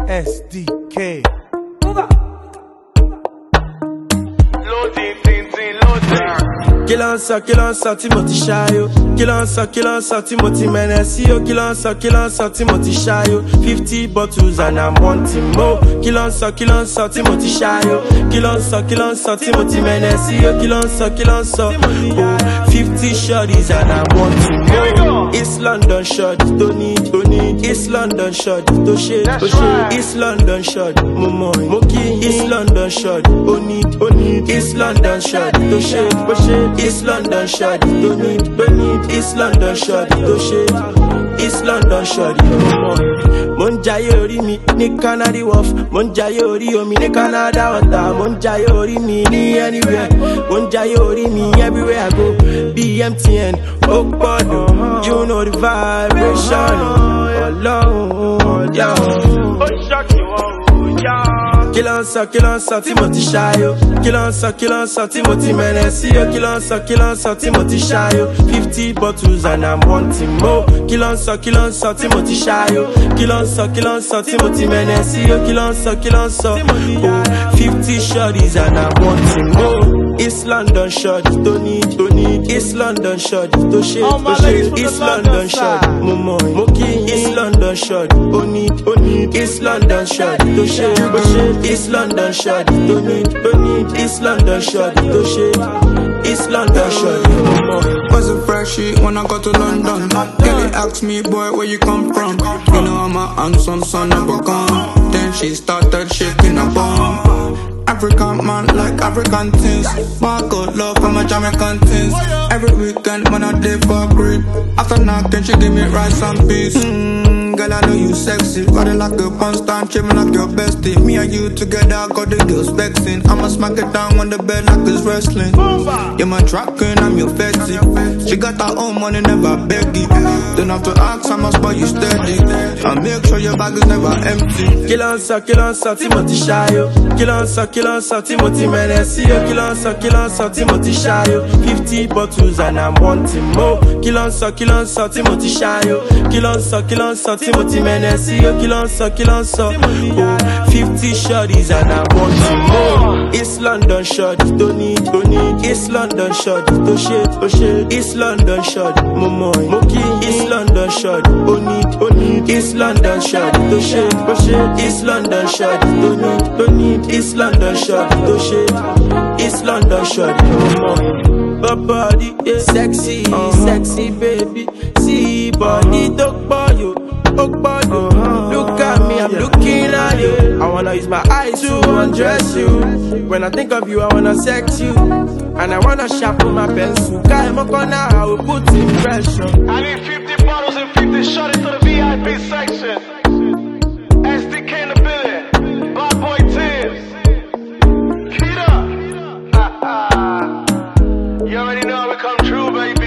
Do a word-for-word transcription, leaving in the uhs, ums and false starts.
S D K. Kí ló ń sọ, kí ló ń sọ tí mo ti ṣáyó. Kí ló ń sọ, kí ló ń sọ tí mo ti mẹ́nẹ̀ sí o. Kí ló ń sọ, kí ló ń sọ tí mo ti ṣáyó. Fifty bottles and I'm wanting more. Kí ló ń sọ, kí ló ń sọ tí mo ti ṣáyó. Kí ló ń sọ, kí ló ń sọ tí mo ti mẹ́nẹ̀ sí o. Kí ló ń sọ, kí ló ń sọ. Oh, fifty shorties and I'm wanting more. East London short, tó ní, tó ní. East London short, tó ṣe, tó ṣe. East London short, mo mọ̀, mo kí. East London short, ó ní, ó ní. East London short, tó ṣe, tó ṣe. East London short, don't need, don't need. East London short, don't shade. East London short, mo ń jayé orí mi ní Canary Wharf, mo ń jayé orí omi ní Canada Water, mo ń jayé orí mi ní anywhere, mo ń jayé orí mi everywhere I go. B M T N, ó pọ̀dọ̀, you know the vibration. Ọlọ́run, yá o. Ó ṣọ́ọ̀kì wọn ò yá. Kí ló ń sọ, kí ló ń sọ tí mo ti ṣáyó. Kí ló ń sọ, kí ló ń sọ tí mo ti mẹ́nẹ̀ sí o. Kí ló ń sọ, kí ló ń sọ tí mo ti ṣáyó. Fifty bottles and I'm wanting more. Kí ló ń sọ, kí ló ń sọ tí mo ti ṣáyó. Kí ló ń sọ, kí ló ń sọ tí mo ti mẹ́nẹ̀ sí o. Kí ló ń sọ, kí ló ń sọ. Oh, fifty shorties and I'm wanting more. East London short, tó ní, tó ní. East London short, tó ṣe, tó ṣe. East London short, mo mọ̀, mo kí. East London short, ó ní, ó ní. East London short, tó ṣe, tó ṣe. East London short, don't need, don't need. East London short, don't shade. East London short, no more. Wasn't freshy when I got to London. Kelly asked me, boy, where you come from? You know I'm a handsome son of a gun. Then she started shaking her bum. African man like African things. Marco love from a Jamaican things. Every weekend when I did for grip. After knocking, she give me rice and peas. Mm, girl, I know you sexy. Got it like a constant, chillin' like your bestie. Me and you together, got the girls vexing. I'ma smack it down on the bed like it's wrestling. You're my tracking, I'm your fatty. She got her own money, never beg it. Don't have to ask, I must buy you steady. I make sure your bag is never empty. Kí ló ń sọ, kí ló ń sọ tí mo ti ṣáyó. Kí ló ń sọ, kí ló ń sọ tí mo ti mẹ́nẹ̀ sí o. Kí ló ń sọ, kí ló ń sọ tí mo ti ṣáyó. Fifty bottles and I'm wanting more. Kí ló ń sọ, kí ló ń sọ tí mo ti ṣáyó. Kí ló ń sọ, kí ló ń sọ tí mo ti mẹ́nẹ̀ sí o. Kí ló ń sọ, kí ló ń sọ. Oh, fifty shorties and I'm wanting more. East London short, tó ní, tó ní. East London short, tó ṣe, tó ṣe. East London short, mo mọ̀, mo kí. East London short, ó ní, ó ní. East London short, tó ṣe, tó ṣe. East London short, tó ní, tó ní. East London short, tó ṣe. East London short, mo mọ̀. But body, yeah, sexy, uh-huh. Sexy baby. See body, tó pọ̀ yo, ó pọ̀ yo. Look at me, I'm looking at you. I wanna use my eyes to undress you. When I think of you, I wanna sex you. And I wanna sharpen my pencil. Guy, I'm gonna I will put in pressure. I need fifty bottles and fifty shorties to the V I P section. S D K in the building. Black Boy Tibbs. Keita. You already know how we come true, baby.